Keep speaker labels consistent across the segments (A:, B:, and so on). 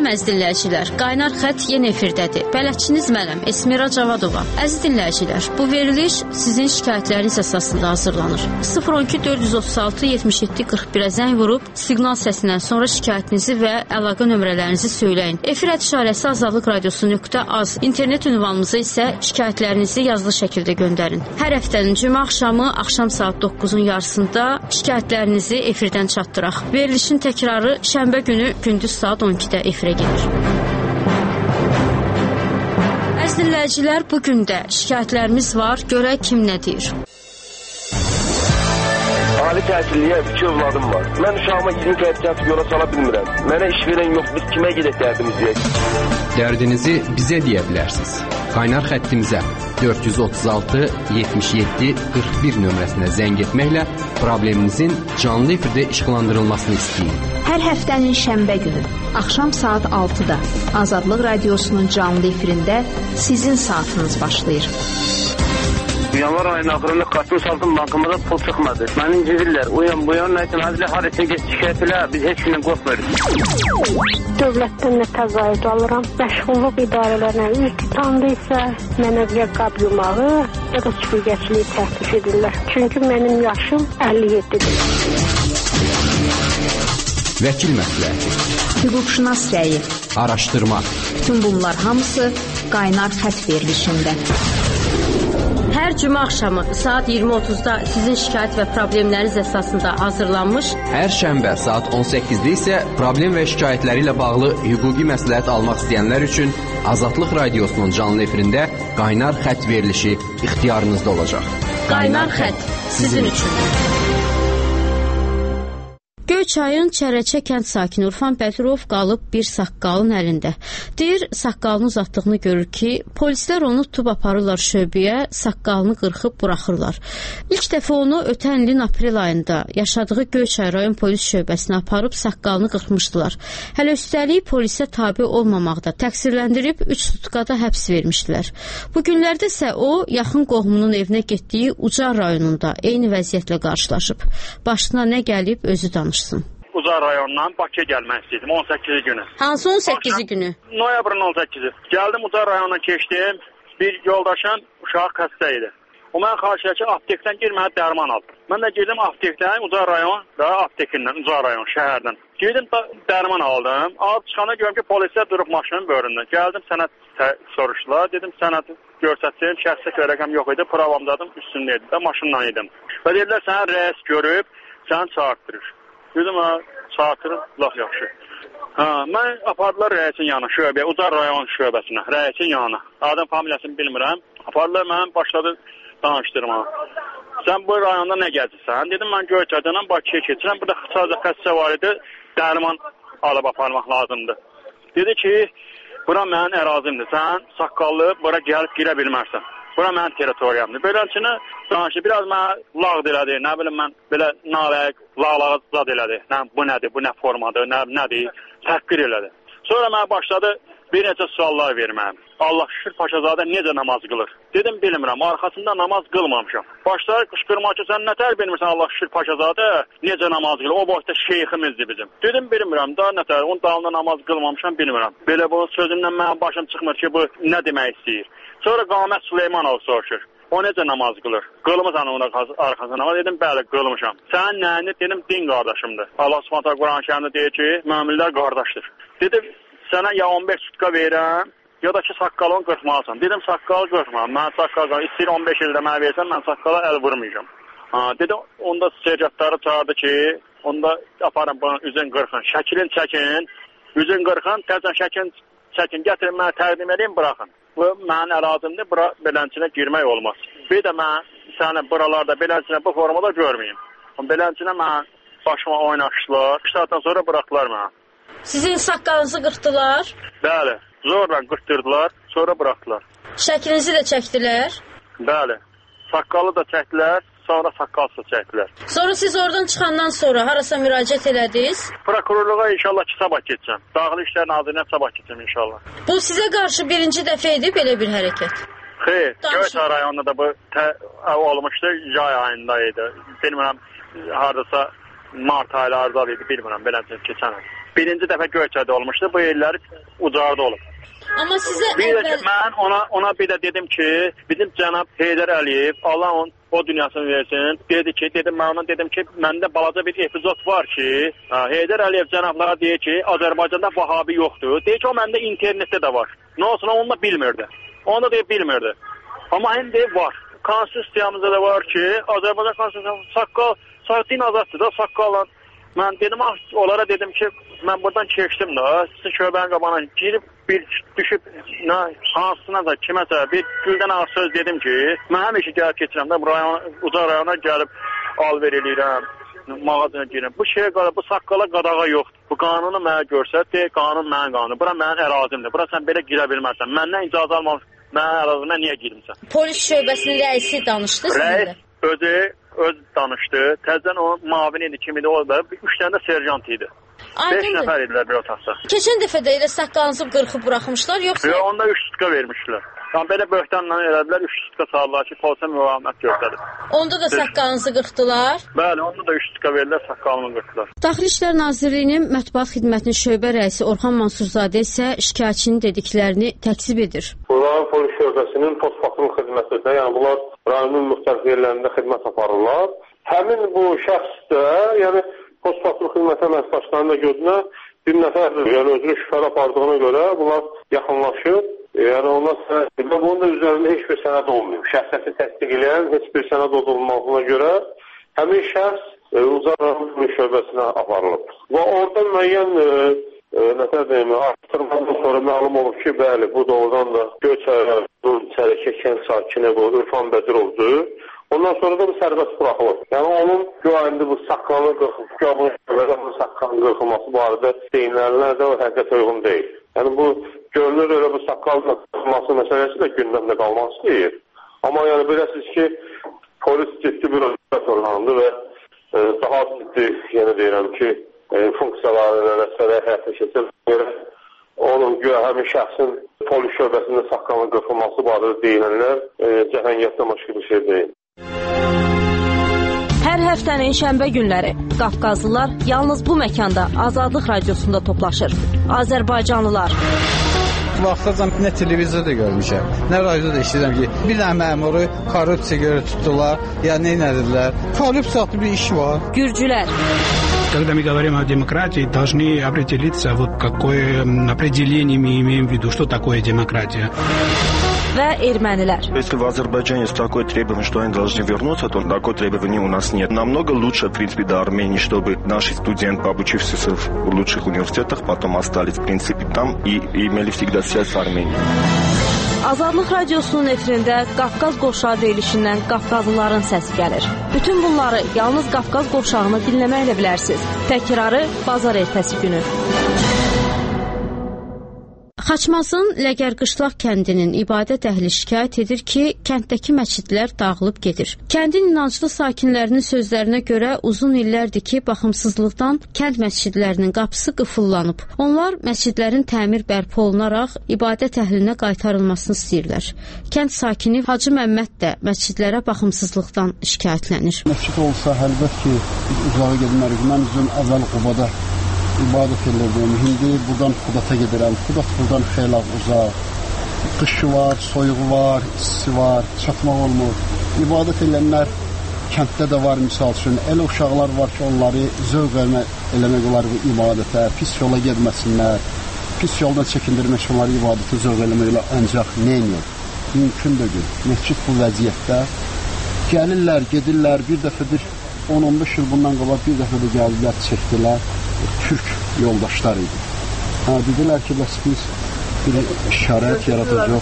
A: Salam əziz dinləyicilər, Qaynar xətt yenə efirdədir. Bələdçiniz mənəm, Esmira Cavadova. Əziz dinləyicilər, bu veriliş sizin şikayətləriniz əsasında hazırlanır. 012 436 77 41-ə zəng vurub, siqnal səsindən sonra şikayətinizi və əlaqə nömrələrinizi söyləyin. Efir işarəsi Azadlıq Radiosu.az, internet ünvanımıza isə şikayətlərinizi yazılı şəkildə göndərin. Hər həftənin cümə axşamı, axşam saat 9-un yarısında şikayətlərinizi efirdən çatdıraq. Verilişin təkrarı şənbə günü gündüz saat 12-də efirə gedir. Əziz dinləyicilər, bugün də şikayətlərimiz var. Görək kim nə deyir.
B: Ali təhsilliyə 2 övladım var. Mən uşağıma 20 kəsəcət yola sala bilmirəm. Mənə iş verən yox, biz kimə gedək dərdimizi?
C: Dərdinizi bizə deyə bilərsiniz. Qaynar xəttimizə 436 77 41 nömrəsinə zəng etməklə probleminizin canlı efirdə işıqlandırılmasını istəyin.
D: Hər həftənin şənbə günü axşam saat 6-da Azadlıq Radiosunun canlı efirində sizin saatınız başlayır.
B: Yanvar ayının axırında kartın saldım, bankamıza pul çıxmadı. Məni incidirlər, uyan bu yan, nəyəcəm, hədilə harəsin get şikayət elə, biz heç gündən qorxmuyoruz.
E: Dövlətdən nə təzayüd alıram, məşğulluq idarələrinə ilk tanıdı isə mənə bir qab yumağı ya da süpürgəçiliyi təklif edirlər. Çünki mənim yaşım 57-dir.
C: Vəkil məsləhəti,
D: hüquqşünas rəyi,
C: araşdırma.
D: Bütün bunlar hamısı Qaynar xətt verilişində.
A: Hər cümə axşamı saat 20:30-da sizin şikayət və problemləriniz əsasında hazırlanmış.
C: Hər şənbə saat 18-də isə problem və şikayətləri ilə bağlı hüquqi məsləhət almaq istəyənlər üçün Azadlıq Radiosunun canlı efirində Qaynar xətt verilişi ixtiyarınızda olacaq.
A: Qaynar xətt sizin üçün. Göyçayın Çərəçə kənd sakini Urfan Bədirov qalıb bir saqqalın əlində. Deyir, saqqalını uzatdığını görür ki, polislər onu tutub aparırlar şöbəyə, saqqalını qırxıb buraxırlar. İlk dəfə onu ötən ilin aprel ayında yaşadığı Göyçay rayon polis şöbəsinə aparıb saqqalını qırxmışdılar. Hələ üstəlik polisə tabe olmamaqda təqsirləndirib 3 tutkada həbs vermişdilər. Bu günlərdə isə o, yaxın qohumunun evinə getdiyi Ucar rayonunda eyni vəziyyətlə qarşılaşıb. Başına nə gəlib özü danışır.
F: Ucar rayonundan Bakıya gəlmək istəyirdim 18 günü.
A: Hansı 18 günü?
F: Noyabrın 18-i. Gəldim Ucar rayonuna keçdim. Bir yoldaşım uşaq xəstə idi. O mən xahiş edir ki, aptekdən girməni dərman al. Mən də girdim aptekdən Ucar rayon və aptekindən Ucar rayon şəhərdən. Girdim dərman aldım. Alıb çıxanda görüm ki, polislər durub maşının böhründə. Gəldim sənəd soruşdular. Dedim sənəd göstərsəm, şəxsi rəqəm yox idi. Provamdadım üstündə idi də maşınla idim. Və dedilər sənə rəis görüb səni çağırtdırır. Dedim ha, çağırtdırır, laf yaxşı. Mən apardılar rəisin yanına, şöbəyə, Ucar rayon şöbəsinə, rəisin yanına. Adam familiyasını bilmirəm. Apardılar mən başladı danışdırma. Sən bu rayonda nə gəzirsən? Dedim mən Göyçaydan Bakıya keçirəm. Burada sadəcə xəstə var idi, dərman alıb aparmaq lazımdır. Dedi ki, bura mənim ərazimdir. Sən saqqallı bura gəlib girə bilmərsən. Bura mənim teritoriyamdır. Beləncə danışdı, biraz mənə lağd elədi, nə bilim mən belə nalayıq, lağlağı zad elədi. Bu nədir, bu nə formadır, nədir, təhqir elədi. Sonra mənə başladı bir neçə suallar verməyəm. Allah şükür Paşazadə necə namaz qılır? Dedim bilmirəm, arxasında namaz qılmamışam. Başladı qışqırmaq ki, sən nətər bilmirsən Allah şükür Paşazadə necə namaz qılır? O boşda şeyximizdir bizim. Dedim bilmirəm, daha nətər, onun dalında namaz qılmamışam, bilmirəm. Belə bu sözündən mənim başım çıxmır ki, bu nə demək istəyir. Sonra Qamət Süleymanov soruşur. O necə namaz qılır? Qılmısan onun arxasına. Dedim, bəli, qılmışam. Sənin nəyini? Dedim, din qardaşımdır. Allah Subhanahu Quran-ı deyir ki, möminlər qardaşdır. Dedim, sənə ya 15 tutka verirəm, ya da ki, saqqalını qırxmalısan. Dedim, saqqalı qırxmam. Mən saqqalı istəyir 15 ildə mənə versən, mən saqqala əl vurmayacağım. Dedim, onda secətləri çağırdı ki, onda aparın bunun üzün qırxın. Şəkilin çəkin, üzün qırxın, təzən şəkilin çəkin, gətirin, mənə təqdim edin, buraxın. Bu, mənim ərazimdə bura belənçinə girmək olmaz. Bir də mən səni buralarda belənçinə bu formada görməyim. Belənçinə mən başıma oynaşdılar, 2 saatdan sonra bıraxdılar mənə.
A: Sizin saqqalınızı qırxdılar?
F: Bəli, zorla qırxdırdılar, sonra bıraxdılar.
A: Şəklinizi də çəkdilər?
F: Bəli, saqqalı da çəkdilər, sonra saqqalsız çəkdilər.
A: Sonra siz oradan çıxandan sonra harasa müraciət elədiniz?
F: Prokurorluğa inşallah ki, sabah keçəcəm. Daxili İşlər Nazirinə sabah keçəcəm inşallah.
A: Bu sizə qarşı birinci dəfə idi belə bir hərəkət?
F: Xeyr, Göyçay rayonunda da bu olmuşdu, yay ayında idi. Bilmirəm, haradasa mart aylarında idi, bilmirəm, beləcə keçən. birinci dəfə Göyçədə olmuşdu. Bu illəri Ucarda olub.
A: Amma sizə
F: bir də mən ona bir də dedim ki, bizim cənab Heydər Əliyev, Allah o dünyasını versin, mən ona dedim ki, məndə balaca bir epizod var ki, Heydər Əliyev cənablara deyir ki, Azərbaycanda Vahabi yoxdur. Deyir ki, o məndə internetdə də var. Nə olsun, onu da bilmirdi. Onu da deyib bilmirdi. Amma indi var. Konstitusiyamızda da var ki, Azərbaycan konstitusiyası saqqal, din azaddır da saqqalla. Mən dedim, onlara dedim ki, mən buradan keçdim da, sizin şöbənin qabağına girib, düşüb, hansına da, kiməsə, bir güldən ağır söz dedim ki, mən həmişə gəlib keçirəm də, Ucar rayona gəlib alver eləyirəm, mağazına girirəm. Bu bu saqqala qadağa yoxdur. Bu qanunu mənə görsət, qanun mənim qanunum. Bura mənim ərazimdir. Bura sən belə girə bilməzsən. Məndən icazə almamış, mənim ərazimə niyə girmirsən?
A: Polis şöbəsinin rəisi danışdı sizinlə?
F: Rəis öz danışdı. Təzdən o mavin idi, kim idi, o da 3 dənə də serjant idi. 5 nəfər idilər bir otaqda.
A: Keçən dəfə də elə saqqalınızı qırxıb buraxmışlar, yoxsa?
F: Yox, onda 3 sutka vermişlər. Yəni belə böhtanla elədilər, 3 sutka saldılar ki, polisə müvazinət göstərir.
A: Onda da saqqalınızı qırxdılar?
F: Bəli, onda da 3 sutka verdilər, saqqalını qırxdılar.
A: Daxili İşlər Nazirliyinin Mətbuat Xidmətinin şöbə rəisi Orxan Mansurzadə isə şikayətçinin dediklərini təkzib edir.
G: Bunların polis şöbəsinin postpatrul xidmətidir. Yəni bunlar rayonun müxtəlif yerlərində xidmət aparırlar. Həmin bu şəxs də, yəni postpatrul xidmətə məsələçilərinin də gözünə bir nəfər, yəni özünü şübhəli apardığına görə bunlar yaxınlaşıb. Yəni onlar sənəd, bunun da üzərində heç bir sənəd olmuyor. Şəxsiyyəti təsdiq edən heç bir sənəd olunmadığına görə həmin şəxs Ucar rayon şöbəsinə aparılıb. Və orada müəyyən araşdırmadan sonra məlum olub ki, bəli, bu doğrudan da Göyçə kənd sakini bu Ürfan Bədirovdur. Ondan sonra da bu sərbəst buraxılır. Yəni onun güvəndi bu saqqalın qırxılması barədə deyinənlər də o həqiqətə uyğun deyil. Yəni bu görünür elə bu saqqalın qırxılması məsələsi də gündəmdə qalmaq istəyir. Amma yəni biləsiniz ki, polis ciddi bir orqandır və daha ciddi, yəni deyirəm ki, funksiyaları və vəsələ həyata keçirir. Onun həmin şəxsin polis şöbəsində saqqalın qırxılması barədə deyilənlər cəhəngətdən başqa bir şey deyil.
H: Hər həftənin şənbə günləri Qafqazlılar yalnız bu məkanda Azadlıq Radiosunda toplaşır. Azərbaycanlılar.
I: Vaxtacan nə televizorda görmüşəm, nə radioda eşidirəm ki, bir dənə məmuru korrupsiya görə tutdular, ya nə edilər? Korrupsiya adlı bir iş var.
H: Gürcülər.
J: Когда мы говорим о демократии, должны определиться, вот какое определение мы имеем в виду, что такое демократия.
H: Və ermənilər.
K: Если в Азербайджане есть такое требование, что они должны вернуться, то такое требование у нас нет. Намного лучше, в принципе, до Армении, чтобы наши студенты, обучившиеся в лучших университетах, потом остались, в принципе, там и имели всегда связь с Арменией.
H: Azadlıq Radiosunun efirində Qafqaz qovşağı deyilişindən Qafqazlıların səsi gəlir. Bütün bunları yalnız Qafqaz qovşağını dinləməklə bilərsiniz. Təkrarı bazar ertəsi günü.
A: Xaçmazın Ləgərqışlaq kəndinin ibadət əhli şikayət edir ki, kənddəki məscidlər dağılıb gedir. Kəndin inanclı sakinlərinin sözlərinə görə uzun illərdir ki, baxımsızlıqdan kənd məscidlərinin qapısı qıfıllanıb. Onlar məscidlərin təmir bərpa olunaraq ibadət əhlinə qaytarılmasını istəyirlər. Kənd sakini Hacı Məmməd də məscidlərə baxımsızlıqdan şikayətlənir.
L: Məscid olsa, əlbət ki, uzağa gedmərik. Mən üzüm əvvəl Qubada ibadət edirdim. İndi buradan Xudata gedirəm. Xudat buradan xeyli uzaq. Qışı var, soyuğu var, istisi var, çatmaq olmur. İbadət edənlər kənddə də var, misal üçün. Elə uşaqlar var ki, onları zövq eləmək olar bu ibadətə, pis yola gedməsinlər. Pis yoldan çəkindirmək onları ibadətə zövq eləməklə ancaq neymiyor? Mümkün deyil. Məscid bu vəziyyətdə gəlirlər, gedirlər. Bir dəfədir 10-15 il bundan qabaq bir dəfə də gəldilər, çəkdilər. Türk yoldaşlar idi. Dedilər ki, bəs biz bir şərait yaradacaq.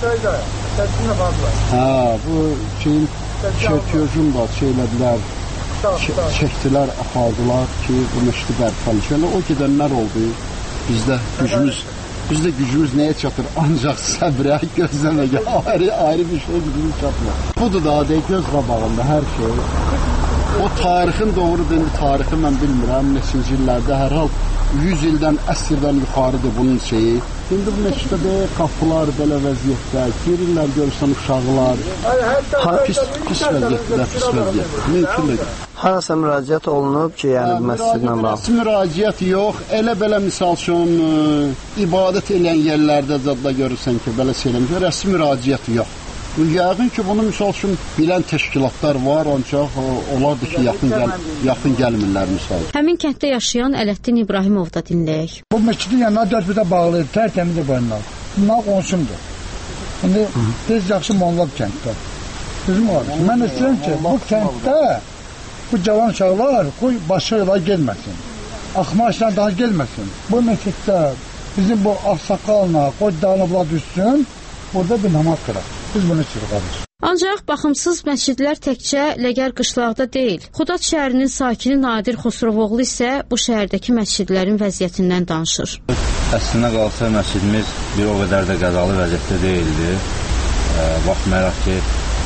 L: Bu şeyin şərtiyözün da elədilər, çəkdilər, apardılar ki, bu məşqi bərpəli. Yəni, o gedənlər oldu. Bizdə gücümüz nəyə çatır? Ancaq səbrə, gözləməyə, ayrı bir şey gücümüz çatmır. Budur da, göz qabağında hər şey. O tarixin doğrudur, tarixi mən bilmirəm, neçinci illərdə hər hal 100 ildən, əsrdən yuxarıdır bunun şeyi. İndi bu məşqdə qapılar belə vəziyyətdə, girirlər görürsən uşaqlar, pis vəziyyətdə, mümkün deyil.
M: Harasa müraciət olunub ki, yəni məscidlə bağlı?
L: Rəsmi müraciət yox, elə-belə misal üçün ibadət edən yerlərdə zadda görürsən ki, belə söyləmişlər, rəsmi müraciət yox. Yəqin ki, bunu misal üçün bilən təşkilatlar var, ancaq olardı ki, yaxın gəlmirlər misal.
A: Həmin kənddə yaşayan Ələddin İbrahimov da dinləyək.
N: Bu məscidin yanına 4 bir də bağlı, tərtəmizdir boyunlar. Bunlar qonşumdur. İndi biz yaxşı monlab kənddə. Bizim var. Mən istəyirəm ki, bu kənddə bu cavan uşaqlar qoy başqa yola gelməsin. Axmaşla daha gelməsin. Bu məsciddə bizim bu ağsaqqalına qoy dağınıblar düşsün, burada bir namaz qıraq. Biz bunu çırğalır.
A: Ancaq baxımsız məscidlər təkcə Ləgər qışlaqda deyil. Xudat şəhərinin sakini Nadir Xosrovoğlu isə bu şəhərdəki məscidlərin vəziyyətindən danışır.
O: Əslində qalsa məscidimiz bir o qədər də qəzalı vəziyyətdə deyildi. Baxmayaraq ki,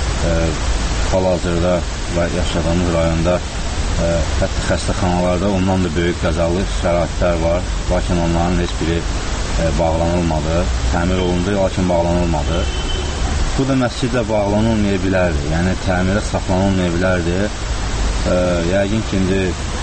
O: hal-hazırda yaşadığımız rayonda hətta xəstəxanalarda ondan da böyük qəzalı şəraitlər var. Lakin onların heç biri bağlanılmadı. Təmir olundu, lakin bağlanılmadı. Bu da məscidlə bağlanılmaya bilərdi. Yəni, təmirə saxlanılmaya bilərdi. Yəqin ki, indi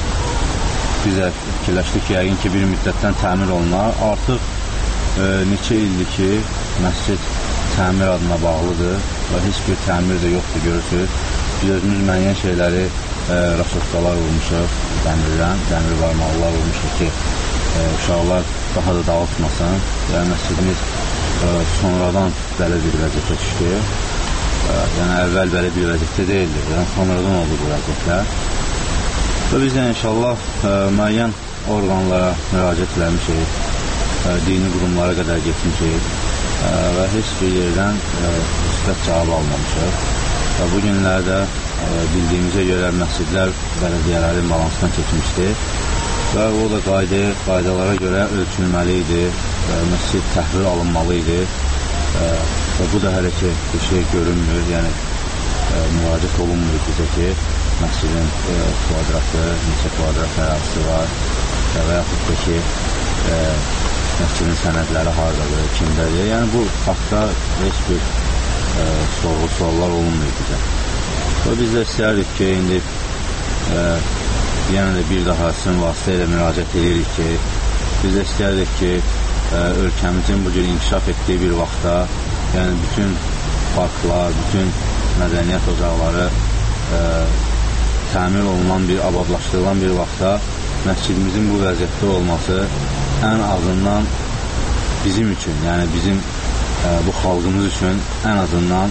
O: biz də fikirləşdik ki, yəqin ki, bir müddətdən təmir olunar. Artıq neçə ildir ki, məscid təmir adına bağlıdır və heç bir təmir də yoxdur, görürsünüz. Biz özümüz müəyyən şeyləri raşotkalar vurmuşuq dəmirdən, dəmir varmaqlar vurmuşuq ki, uşaqlar daha da dağıtmasın. Yəni, məscidimiz sonradan belə bir vəziyyətə düşdü. Yəni, əvvəl belə bir vəziyyətdə deyildi. Yəni, sonradan oldu bu vəziyyətlər. Və biz də inşallah müəyyən orqanlara müraciət eləmişik, dini qurumlara qədər getmişik və heç bir yerdən müsbət cavab almamışıq. Və bu günlərdə bildiyimizə görə məscidlər bələdiyyələrin balansdan keçmişdi və o da qaydalara görə ölçülməli idi, məscid təhvil alınmalı idi və bu da hələ ki bir şey görünmür, yəni müraciət olunmur bizə ki, məscidin kvadratı, neçə kvadrat ərazisi var və yaxud da ki, məscidin sənədləri haradadır, kimdədir. Yəni bu haqda heç bir sorğu-suallar olunmur bizə. Və biz də istəyərdik ki, indi yenə də bir daha sizin vasitə ilə müraciət edirik ki, biz də istəyərdik ki, ölkəmizin bu cür inkişaf etdiyi bir vaxtda, yəni bütün parklar, bütün mədəniyyət ocaqları təmir olunan bir, abadlaşdırılan bir vaxtda məscidimizin bu vəziyyətdə olması ən azından bizim üçün, yəni bizim bu xalqımız üçün ən azından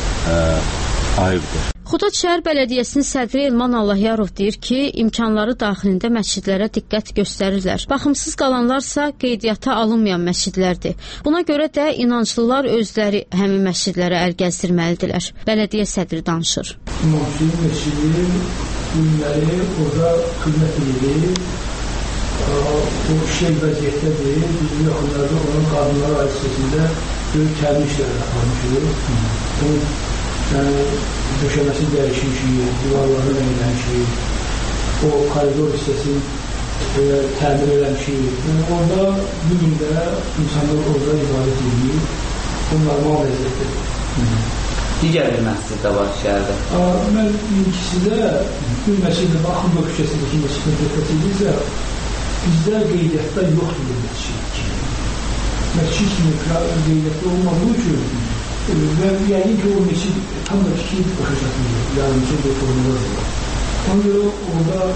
O: ayıbdır.
A: Xudad şəhər Bələdiyyəsinin sədri Elman Allahyarov deyir ki, imkanları daxilində məscidlərə diqqət göstərirlər. Baxımsız qalanlarsa qeydiyyata alınmayan məscidlərdir. Buna görə də inanclılar özləri həmin məscidlərə əl gəzdirməlidirlər. Bələdiyyə sədri danışır.
P: İmamçının məscidi, ünləri orada xidmət edir. O şey vəziyyətdədir. Bizim yaxınlarda olan qadınlar ailəsində böyük təmin işləri aparmışıq. Yəni, döşəməsi dəyişmişik, divarları rənglənmişik, o koridor hissəsini təmir eləmişik. Orada bir gündə insanlar orada ibadət edir, o normal vəziyyətdir.
Q: Digər bir məscid də var şəhərdə.
P: Mən ikisi də bir məsciddə, Axırda küçəsindəki məsciddə diqqət edirsə, bizdə qeydiyyatda yoxdur bu məscid. Məscid kimi qeydiyyatda olmadığı üçün və yəqin ki, o məscid tam da fikir başa çatmıyor, yardımcı bir formalar var. Ona görə orada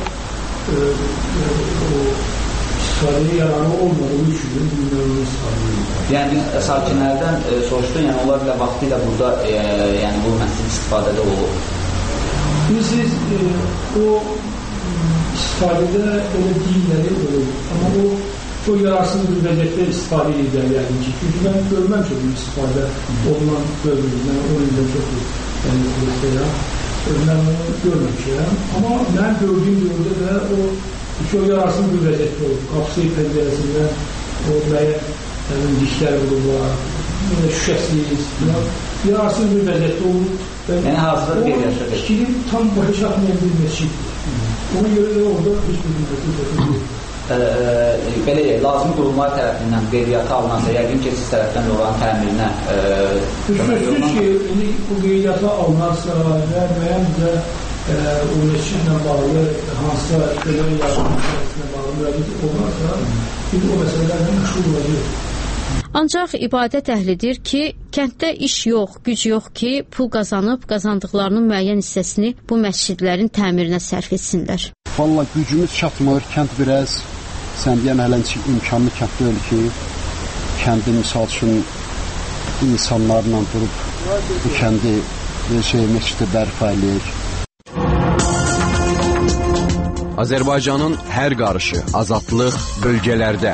P: o istifadəyə yararlı olmadığı üçün bunların istifadəyə var.
Q: Yəni, sakinlərdən soruşdun, yəni onlar ilə vaxtı ilə burada yəni bu məscid istifadədə olur.
P: Siz o istifadədə elə deyilləri olur, amma o çok yararsız bir vəziyyətdə istifadə edir yəqin ki. Çünki mən görməmişəm bir istifadə olunan bölümdə. Mən o yüzden çox mən onu görməmişəm. Amma mən gördüyüm yolda da o çok yararsız bir vəziyyətdə olur. Qapısı pəncərəsindən o müəyyən dişlər vururlar, şüşəsiz, yararsız bir vəziyyətdə olur.
Q: Yəni hazırda bir yaşadır.
P: O fikri tam başa çatmayan bir məsciddir. Ona görə də orada heç bir vəziyyətdə
Q: belə lazım qurumlar tərəfindən qeydiyyata alınansa, yəqin ki, siz tərəfdən olan təmirinə
P: sözsüz ki, bu qeydiyyata alınarsa və müəyyən də o məscidlə bağlı hansısa ölən yardım məsələsinə bağlı müraciət olmazsa, biz o məsələlərlə məşğul olacağıq.
A: Ancaq ibadət əhlidir ki, kənddə iş yox, güc yox ki, pul qazanıb, qazandıqlarının müəyyən hissəsini bu məscidlərin təmirinə sərf etsinlər.
L: Valla gücümüz çatmır, kənd biraz, sən deyən hələncə imkanlı kənd deyil ki, kəndi misal üçün insanlarla durub bu kəndi məsciddə bərpa eləyir.
C: Azərbaycanın hər qarışı, azadlıq bölgələrdə.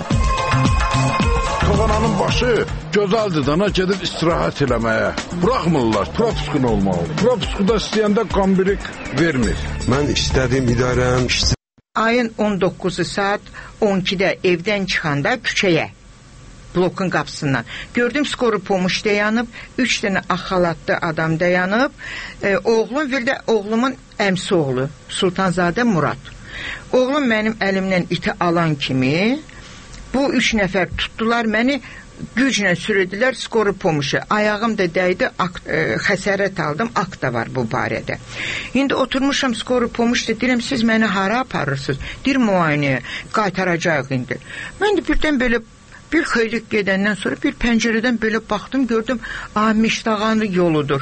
R: Toğananın başı gözəldir dana gedib istirahət eləməyə. Buraxmırlar, propiskun olmalı. Propiskuda istəyəndə qambirik vermir.
S: Mən istədiyim idarəm
T: ayın 19-u saat 12-də evdən çıxanda küçəyə, blokun qapısından gördüm, skoru pomuş dayanıb, 3 dənə axalatlı adam dayanıb, oğlum bir də oğlumun əmsi oğlu Sultanzadə Murad. Oğlum mənim əlimdən iti alan kimi bu 3 nəfər tutdular məni, güclə sürüdülər skoru pomuşu. Ayağım da dəydi, xəsarət aldım, akt da var bu barədə. İndi oturmuşam skoru pomuşda, deyirəm, siz məni hara aparırsınız? Deyir, müayinəyə, qaytaracaq indi. Mən də birdən belə bir xeyli gedəndən sonra bir pəncərədən belə baxdım, gördüm, Mişdağanın yoludur.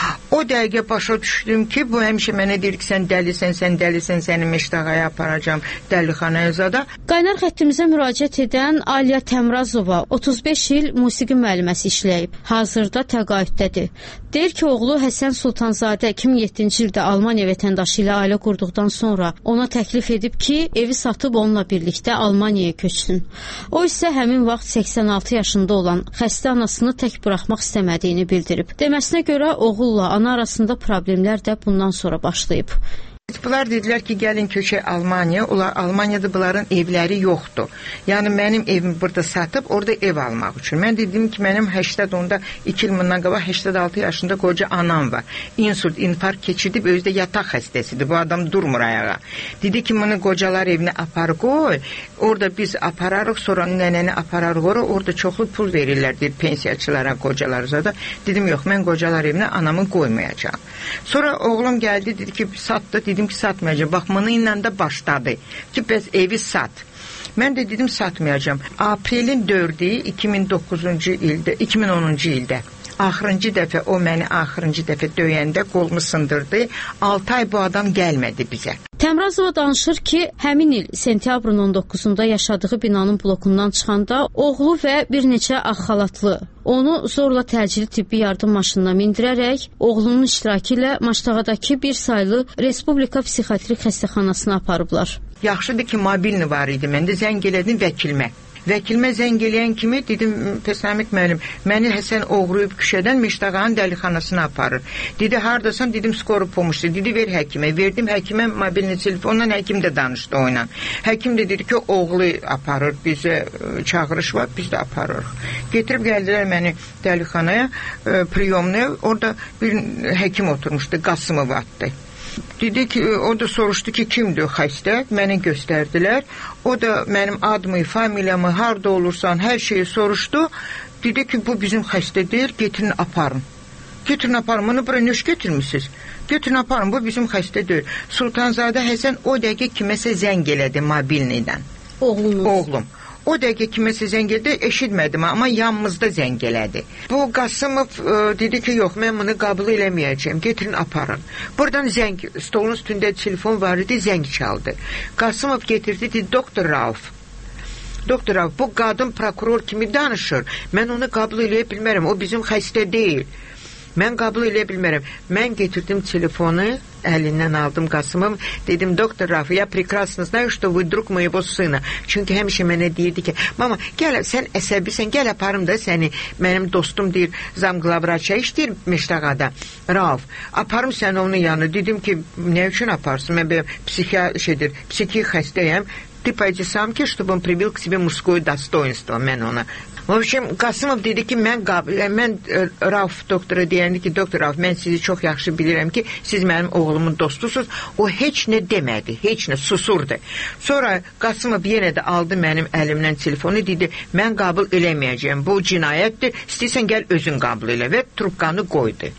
T: O dəqiqə başa düşdüm ki, bu həmişə mənə deyir ki, sən dəlisən, səni Mişdağaya aparacam, dəlixanaya zada.
A: Qaynar xəttimizə müraciət edən Aliya Təmrazova 35 il musiqi müəlliməsi işləyib. Hazırda təqaüddədir. Deyir ki, oğlu Həsən Sultanzadə 2007-ci ildə Almaniya vətəndaşı ilə ailə qurduqdan sonra ona təklif edib ki, evi satıb onunla birlikdə Almaniyaya köçsün. O isə həmin vaxt 86 yaşında olan xəstə anasını tək buraxmaq istəmədiyini bildirib. Deməsinə görə oğulla ana arasında problemlər də bundan sonra başlayıb.
T: Bunlar dedilər ki, gəlin köçək Almaniya. Almaniyada bunların evləri yoxdur. Yəni, mənim evimi burada satıb, orada ev almaq üçün. Mən dedim ki, mənim 80-onda 2 il bundan qabaq 86 yaşında qoca anam var. İnsult, infarkt keçirdib, özü də yataq xəstəsidir. Bu adam durmur ayağa. Dedi ki, bunu qocalar evinə apar qoy. Orada biz apararıq, sonra nənəni apararıq ora. Orada çoxlu pul verirlər, deyir, pensiyaçılara, qocalarıza da. Dedim, yox, mən qocalar evinə anamı qoymayacağım. Sonra oğlum gəldi, dedi ki, satdı, dedim ki, satmayacağım. Bax, bununla da başladı ki, bəs evi sat. Mən də dedim, satmayacağım. Aprelin 4-ü 2010-cu ildə axırıncı dəfə o məni döyəndə qolumu sındırdı. 6 ay bu adam gəlmədi bizə.
A: Təmrazova danışır ki, həmin il sentyabrın 19-unda yaşadığı binanın blokundan çıxanda oğlu və bir neçə ağ xalatlı onu zorla təcili tibbi yardım maşınına mindirərək oğlunun iştirakı ilə Maştağadakı bir saylı Respublika Psixiatrik xəstəxanasına aparıblar.
T: Yaxşıdır ki, mobilni var idi. Mən də zəng elədim vəkilmə. Vəkilmə zəng eləyən kimi dedim, Pəsnamik müəllim, məni Həsən oğruyub küçədən Mişdağanın dəlixanasına aparır. Dedi, hardasan? Dedim, skoru pomuşdu. Dedi, ver həkimə. Verdim həkimə mobilni telefonla, həkim də danışdı oyla. Həkim də dedi ki, oğlu aparır, bizə çağırış var, biz də aparırıq. Getirib gəldilər məni dəlixanaya, priyomluya, orada bir həkim oturmuşdu, Qasımov addı. Dedi ki, o da soruşdu ki, kimdir xəstə? Məni göstərdilər. O da mənim adımı, familiyamı, harda olursan, hər şeyi soruşdu. Dedi ki, bu bizim xəstə deyil, getirin aparın. Getirin aparın, bunu bura nöş getirmişsiniz? Getirin aparın, bu bizim xəstə deyil. Sultanzadə Həsən o dəqiqə kiməsə zəng elədi mobilnidən. Oğlum. O dəqiqə kiməsə zəng elədi, eşitmədim, amma yanımızda zəng elədi. Bu Qasımov dedi ki, yox, mən bunu qəbul eləməyəcəm, getirin aparın. Buradan zəng, stolun üstündə telefon var idi, zəng çaldı. Qasımov getirdi, dedi, doktor Rauf. Doktor Rauf, bu qadın prokuror kimi danışır, mən onu qəbul eləyə bilmərəm, o bizim xəstə deyil. Mən qəbul eləyə bilmərəm. Mən getirdim telefonu, əlindən aldım Qasımov, dedim, doktor Rauf, я прекрасно знаю, что вы друг моего сына. Çünki həmişə mənə deyirdi ki, mama, gəl, sən əsəbisən, gəl aparım da səni, mənim dostum deyir, zamqlavraça işləyir Mişdağada. Rauf, aparım sən onun yanına. Dedim ki, nə üçün aparsın? Mən belə psixi xəstəyəm. Ты пойди сам, чтобы он привил к себе мужское достоинство. Mən ona. В общем, Qasımov dedi ki, mən Rauf doktora deyəndi ki, doktor Rauf, mən sizi çox yaxşı bilirəm ki, siz mənim oğlumun dostusunuz. O heç nə demədi, heç nə, susurdu. Sonra Qasımov yenə də aldı mənim əlimdən telefonu, dedi, mən qəbul eləməyəcəm, bu cinayətdir, istəyirsən gəl özün qəbul elə və trubkanı qoydu.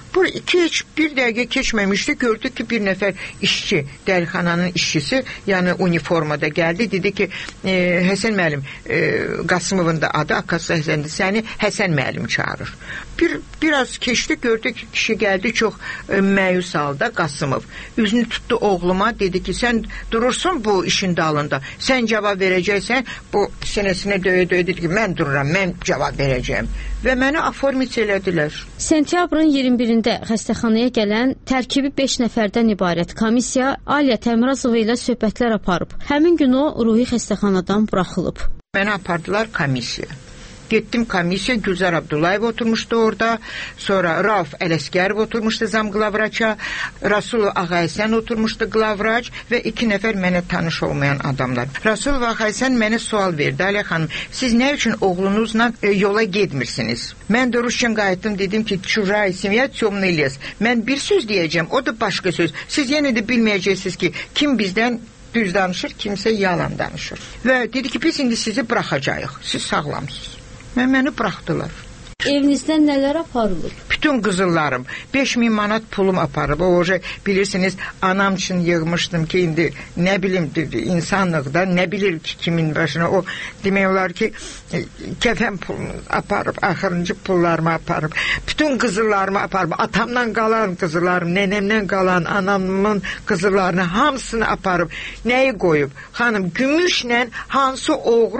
T: Bu bir dəqiqə keçməmişdi, gördük ki, bir nəfər işçi, dəlixananın işçisi, yəni uniformada gəldi, dedi ki, Həsən müəllim, Qasımovun da adı Akası Həsəndir, səni Həsən müəllim çağırır. Biraz keçdi, gördük ki, kişi gəldi, çox məyus halda, Qasımov. Üzünü tutdu oğluma, dedi ki, sən durursun bu işin dalında, sən cavab verəcəksən, bu sinəsinə döyə-döyə dedi ki, mən dururam, mən cavab verəcəyəm. Və məni aformit elədilər.
A: Sentyabrın 21-də xəstəxanaya gələn tərkibi 5 nəfərdən ibarət komissiya Aliyə Təmirazova ilə söhbətlər aparıb. Həmin gün o ruhi xəstəxanadan buraxılıb.
T: Məni apardılar komissiya. Getdim komissiya, Gülzar Abdullayev oturmuşdu orada, sonra Rauf Ələskərov oturmuşdu zamqlavraça, Rasulov Ağaysən oturmuşdu qlavraç və 2 nəfər mənə tanış olmayan adamlar. Rasulov Ağaysən mənə sual verdi, Aliyə xanım, siz nə üçün oğlunuzla yola getmirsiniz? Mən də Rusçan qayıtdım, dedim ki, çurray semya, temный les. Mən bir söz deyəcəm, o da başqa söz. Siz yenə də bilməyəcəksiniz ki, kim bizdən düz danışır, kimsə yalan danışır. Və dedi ki, biz indi sizi buraxacağıq, siz sağlamsınız. Məni buraxdılar.
A: Evinizdən nələr aparılır?
T: Bütün qızıllarım, 5000 manat pulum aparıb. O, bilirsiniz, anam üçün yığmışdım ki, indi nə bilim, insanlıqda, nə bilir ki, kimin başına, o demək olar ki, kəfən pulunu aparıb, axırıncı pullarımı aparıb, bütün qızıllarımı aparıb, atamdan qalan qızıllarım, nənəmdən qalan, anamın qızıllarını, hamısını aparıb. Nəyi qoyub? Xanım, gümüşlə hansı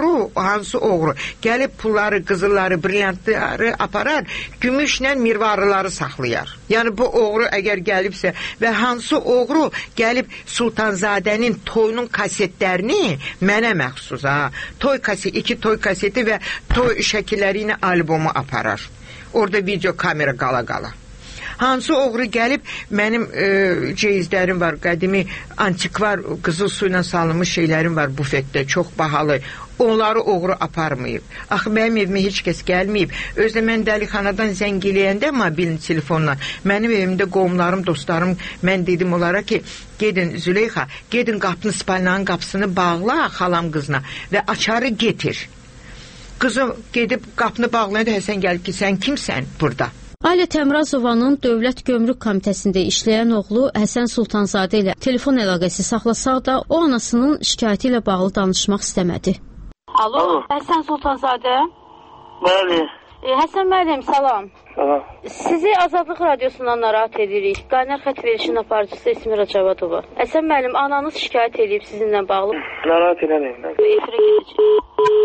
T: oğru gəlib pulları, qızılları, brilyantları aparar, gümüşlə mirvarıları saxlayar. Yəni bu oğru əgər gəlibsə və hansı oğru gəlib Sultanzadənin toyunun kasetlərini mənə məxsus, toy kaseti, 2 toy kaseti və toy şəkilləri ilə albomu aparar. Orada video kamera qala-qala. Hansı oğru gəlib, mənim ceyizlərim var, qədimi antikvar qızıl su ilə salınmış şeylərim var bufetdə, çox bahalı. Onları oğru aparmayıb. Axı, mənim evimə heç kəs gəlməyib. Özdə mən dəlixanadan zəng eləyəndə mobil telefonla, mənim evimdə qovumlarım, dostlarım, mən dedim onlara ki, gedin Züleyxa, gedin qapını, spalnanın qapısını bağla xalam qızına və açarı getir. Qızı gedib qapını bağlayanda Həsən gəlib ki, sən kimsən burada?
A: Aliyə Təmirazovanın Dövlət Gömrük Komitəsində işləyən oğlu Həsən Sultanzadə ilə telefon əlaqəsi saxlasaq da, o anasının şikayəti ilə bağlı danışmaq istəmədi.
E: Alo, Həsən Sultanzadə.
B: Bəli.
A: Həsən müəllim, salam.
B: Salam.
A: Sizi Azadlıq Radiosundan narahat edirik. Qaynar xətt verilişinin aparıcısı Esmira Cavadova. Həsən müəllim, ananız şikayət edib sizinlə bağlı.
B: Narahat edəməyim mən.
A: Efirə gedəcək.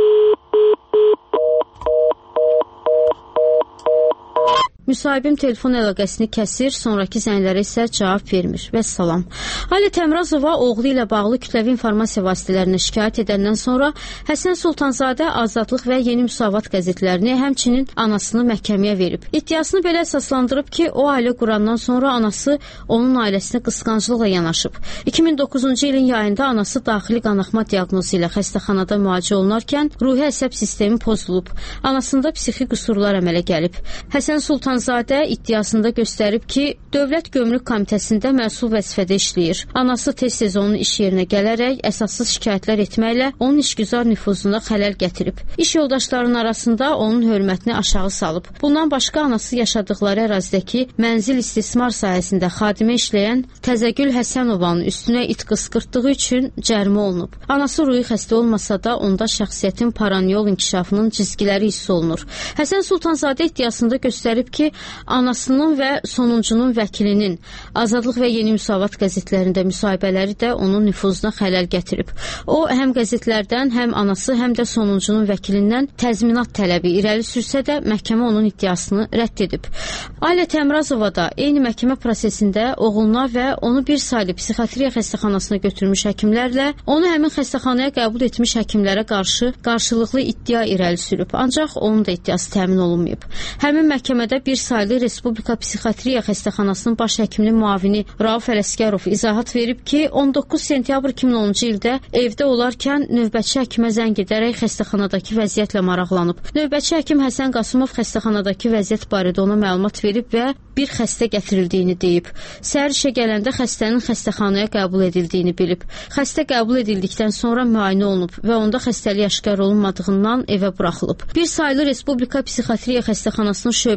A: Müsahibim telefon əlaqəsini kəsir, sonraki zənglərə isə cavab vermir. Vəssalam. Aliyə Təmirazova oğlu ilə bağlı kütləvi informasiya vasitələrinə şikayət edəndən sonra Həsən Sultanzadə Azadlıq və Yeni Müsavat qəzetlərini, həmçinin anasını məhkəməyə verib. İddiasını belə əsaslandırıb ki, o ailə qurandan sonra anası onun ailəsinə qısqanclıqla yanaşıb. 2009-cu ilin yayında anası daxili qanaxma diaqnozu ilə xəstəxanada müalicə olunarkən ruhi əsəb sistemi pozulub. Anasında psixi qüsurlar əmələ gəlib. Həsən Sultanzadə iddiasında göstərib ki, Dövlət Gömrük Komitəsində məsul vəzifədə işləyir. Anası tez-tez onun iş yerinə gələrək əsassız şikayətlər etməklə onun işgüzar nüfuzuna xələl gətirib. İş yoldaşlarının arasında onun hörmətini aşağı salıb. Bundan başqa anası yaşadıqları ərazidəki mənzil istismar sahəsində xadimə işləyən Təzəgül Həsənovanın üstünə it qısqırtdığı üçün cərimə olunub. Anası ruhi xəstə olmasa da onda şəxsiyyətin paranoyal inkişafının cizgiləri hiss olunur. Həsən Sultanzadə iddiasında göstərib ki, anasının və sonuncunun vəkilinin Azadlıq və Yeni Müsavat qəzetlərində müsahibələri də onun nüfuzuna xələl gətirib. O, həm qəzetlərdən, həm anası, həm də sonuncunun vəkilindən təzminat tələbi irəli sürsə də məhkəmə onun iddiasını rədd edib. Aliyə Təmirazova da eyni məhkəmə prosesində oğluna və onu bir saylı psixiatriya xəstəxanasına götürmüş həkimlərlə onu həmin xəstəxanaya qəbul etmiş həkimlərə qarşı qarşılıqlı iddia irəli sürüb. Ancaq onun da iddiası təmin olunmayıb. Həmin məhkəmədə bir saylı Respublika Psixiatriya Xəstəxanasının baş həkiminin müavini Rauf Ələskərov izahat verib ki, 19 sentyabr 2010-cu ildə evdə olarkən növbətçi həkimə zəng edərək xəstəxanadakı vəziyyətlə maraqlanıb. Növbətçi həkim Həsən Qasımov xəstəxanadakı vəziyyət barədə ona məlumat verib və bir xəstə gətirildiyini deyib. Səhər işə gələndə xəstənin xəstəxanaya qəbul edildiyini bilib. Xəstə qəbul edildikdən sonra müayinə olunub və onda xəstəlik aşkar olunmadığından evə buraxılıb. Bir saylı Respublika Psixiatriya Xəstəxanasının şöbə müdiri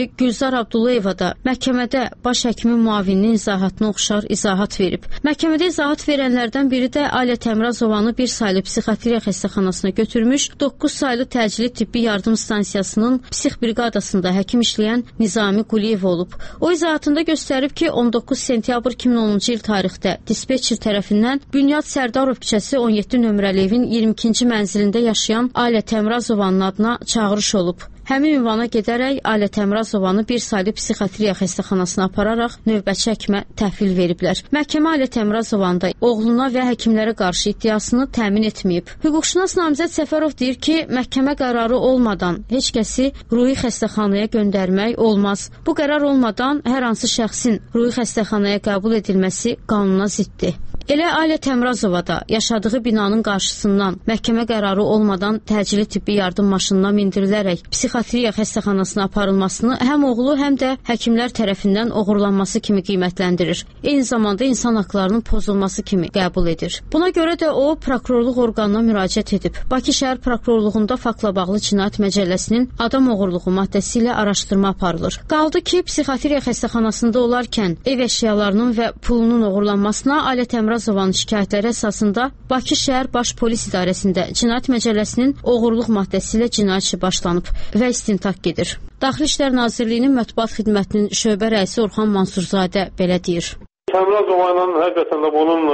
A: hakimləri Gülzar Abdullayeva da məhkəmədə baş həkimin müavininin izahatına oxşar izahat verib. Məhkəmədə izahat verənlərdən biri də Alə Təmrazovanı bir saylı psixiatriya xəstəxanasına götürmüş, 9 saylı təcili tibbi yardım stansiyasının psix briqadasında həkim işləyən Nizami Quliyev olub. O izahatında göstərib ki, 19 sentyabr 2010-cu il tarixdə dispetçer tərəfindən Bünyad Sərdarov küçəsi 17 nömrəli evin 22-ci mənzilində yaşayan Alə Təmrazovanın adına çağırış olub. Həmin ünvana gedərək Alə Təmrazovanı bir saylı psixiatriya xəstəxanasına apararaq növbəçi həkimə təhvil veriblər. Məhkəmə Alə Təmrazovanın da oğluna və həkimlərə qarşı iddiasını təmin etməyib. Hüquqşünas namizəd Səfərov deyir ki, məhkəmə qərarı olmadan heç kəsi ruhi xəstəxanaya göndərmək olmaz. Bu qərar olmadan hər hansı şəxsin ruhi xəstəxanaya qəbul edilməsi qanuna ziddir. Elə Alə Təmrazova da yaşadığı binanın qarşısından məhkəmə qərarı olmadan təcili tibbi yardım maşınına mindirilərək psixiatriya xəstəxanasına aparılmasını həm oğlu, həm də həkimlər tərəfindən oğurlanması kimi qiymətləndirir. Eyni zamanda insan haqlarının pozulması kimi qəbul edir. Buna görə də o, prokurorluq orqanına müraciət edib. Bakı şəhər prokurorluğunda faktla bağlı cinayət məcəlləsinin adam oğurluğu maddəsi ilə araşdırma aparılır. Qaldı ki, psixiatriya xəstəxanasında olarkən ev əşyalarının və pulunun oğurlanmasına Alə Təmrazovanın şikayətləri əsasında Bakı şəhər baş polis idarəsində cinayət məcəlləsinin oğurluq maddəsi ilə cinayət işi başlanıb və istintaq gedir. Daxili İşlər Nazirliyinin mətbuat xidmətinin şöbə rəisi Orxan Mansurzadə belə deyir.
G: Təmrazova ilə həqiqətən də bunun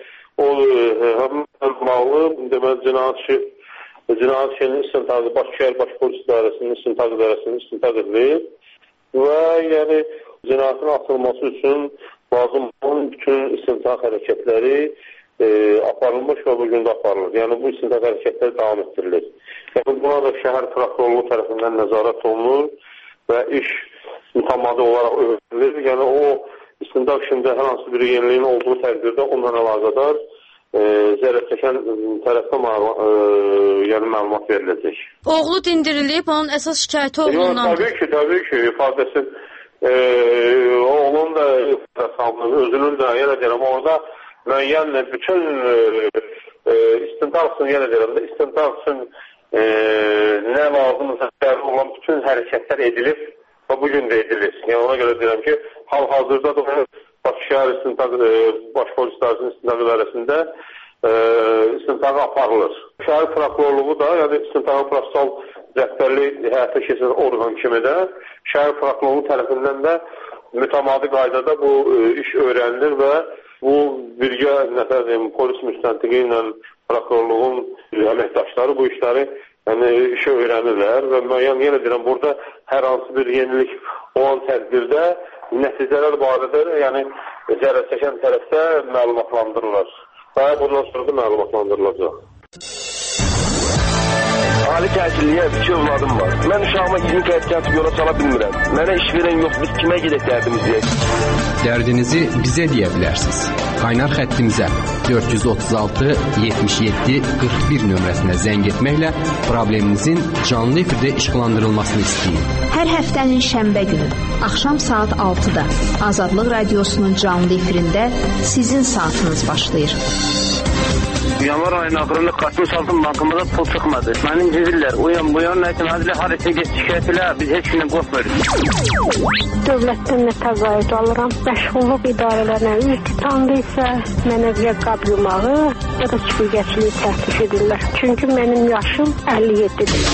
G: bağlı deməli cinayət işinin istintaqı Bakı şəhər baş polis idarəsinin istintaq edilir və yəni cinayətin açılması üçün lazım olan bütün istintaq hərəkətləri aparılmış və bugün də aparılır. Yəni bu istintaq hərəkətləri davam etdirilir. Yəni buna da şəhər prokurorluğu tərəfindən nəzarət olunur və iş mütəmadi olaraq öyrənilir. Yəni o istintaq işində hər hansı bir yeniliyin olduğu təqdirdə ondan əlaqədar zərər çəkən tərəfə məlumat veriləcək.
A: Oğlu dindirilib, onun əsas şikayəti oğlundandır.
G: Təbii ki, ifadəsi oğlunun da ifadəsi özünün də yenə deyirəm orada müəyyən bütün istintaq üçün yenə deyirəm də istintaq üçün nə lazımsa olan bütün hərəkətlər edilib və bugün də edilir. Yəni ona görə deyirəm ki, hal-hazırda da Bakı şəhər baş polis idarəsinin istintaq idarəsində istintağı aparılır. Şəhər prokurorluğu da, yəni istintağı prosessual rəhbərlik həyata keçirilən orqan kimi də şəhər prokurorluğu tərəfindən də mütəmadi qaydada bu iş öyrənilir və bu birgə polis müstəntiqi ilə prokurorluğun əməkdaşları bu işləri işi öyrənirlər və müəyyən yenə deyirəm burada hər hansı bir yenilik olan təqdirdə nəticələr barədə yəni zərər çəkən tərəfdə məlumatlandırılır və bundan sonra da məlumatlandırılacaq.
U: Ali təhsilliyə 2 övladım var. Mən uşağıma 20 qətkət yola sala bilmirəm. Mənə iş verən yox, biz kimə gedək dərdimiz deyək?
C: Dərdinizi bizə deyə bilərsiniz. Qaynar xəttimizə 436 77 41 nömrəsinə zəng etməklə probleminizin canlı efirdə işıqlandırılmasını istəyin.
D: Hər həftənin şənbə günü axşam saat 6-da Azadlıq Radiosunun canlı efirində sizin saatınız başlayır.
B: Yanvar ayının axırında kartın saldım bankımıza pul çıxmadı. Məni incidirlər. Bu yan lakin hadilə harasa get şikayət elə, biz heç kimdən qorxmuyoruz.
E: Dövlətdən nə təqaüd alıram. Məşğulluq idarələrinə ilk tanıdıysa mənə ya qab yumağı ya da süpürgəçiliyi təklif edirlər. Çünki mənim yaşım 57-dir.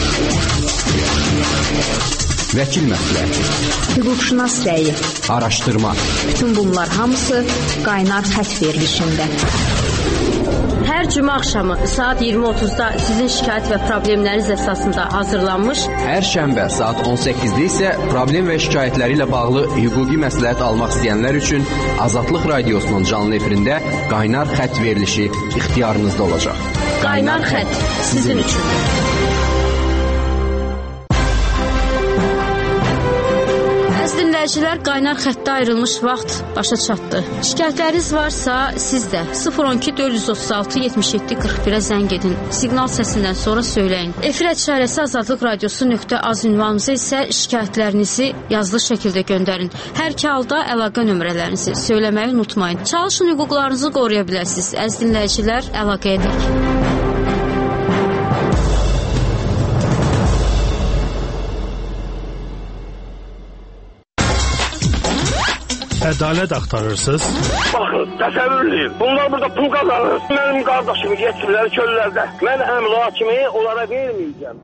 C: Vəkil məsləhəti,
D: hüquqşünas rəyi,
C: araşdırma.
D: Bütün bunlar hamısı qaynar xətt verilişində.
A: Hər cümə axşamı saat 20:30-da sizin şikayət və problemləriniz əsasında hazırlanmış.
C: Hər şənbə saat 18-də isə problem və şikayətləri ilə bağlı hüquqi məsləhət almaq istəyənlər üçün Azadlıq Radiosunun canlı efirində qaynar xətt verilişi ixtiyarınızda olacaq.
A: Qaynar xətt sizin üçün. Dinləyicilər, qaynar xəttə ayrılmış vaxt başa çatdı. Şikayətləriniz varsa siz də 012 436 77 41-ə zəng edin. Siqnal səsindən sonra söyləyin. Efir əşarəsi azadlıqradiosu.az ünvanımıza isə şikayətlərinizi yazılı şəkildə göndərin. Hər iki halda əlaqə nömrələrinizi söyləməyi unutmayın. Çalışın, hüquqlarınızı qoruya biləsiniz. Əziz dinləyicilər, əlaqə edək.
J: ədalət axtarırsınız?
U: Baxın, təsəvvürlüyüm. Bunlar burada pul qazanır. Mənim qardaşımı yetirlər çöllərdə. Mən əmlak kimi onlara verməyəcəm.